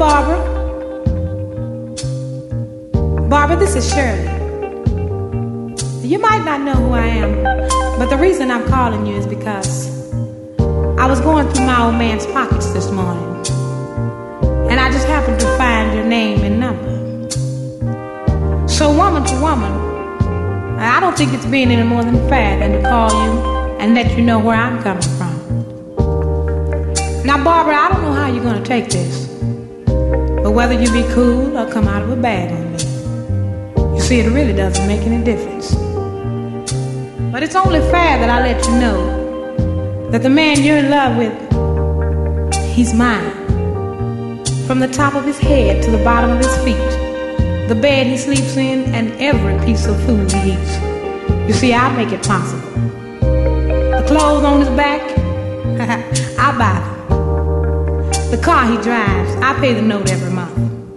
Barbara. Barbara, this is Shirley. You might not know who I am, but the reason I'm calling you is because I was going through my old man's pockets this morning, and I just happened to find your name and number. So woman to woman, I don't think it's being any more than fair than to call you and let you know where I'm coming from. Now, Barbara, I don't know how you're going to take this, but whether you be cool or come out of a bag on me, you see, it really doesn't make any difference. But it's only fair that I let you know that the man you're in love with, he's mine. From the top of his head to the bottom of his feet, the bed he sleeps in, and every piece of food he eats. You see, I make it possible. The clothes on his back, I buy them. The car he drives, I pay the note every month.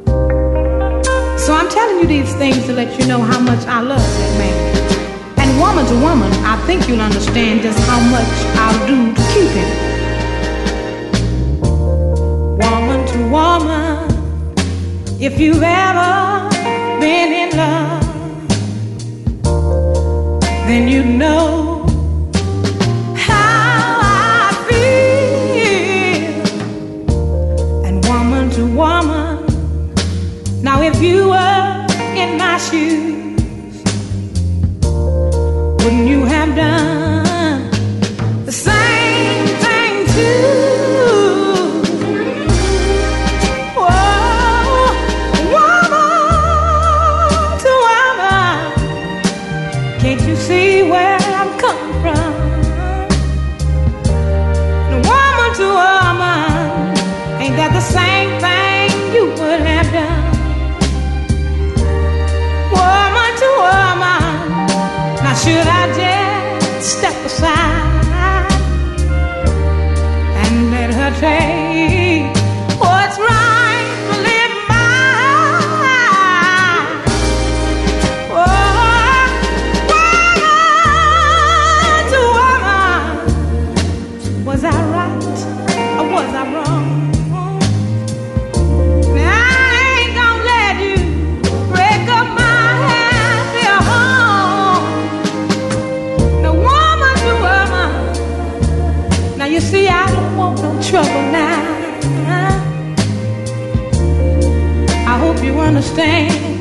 So I'm telling you these things to let you know how much I love that man. And woman to woman, I think you'll understand just how much I'll do to keep him. Woman to woman, if you've ever been in love, then you know how I feel. And woman to woman, now if you were in my shoes, wouldn't you have done the same thing too? Whoa, woman to woman, can't you see where I'm coming from? Woman to woman, ain't that the same thing you would have done? Woman to woman, now should I just step aside and let her take what's rightfully mine? Oh, woman to woman, was I right or was I wrong? Now I ain't gonna let you break up my happy home. Now woman to woman, now you see I don't want no trouble now. I hope you understand.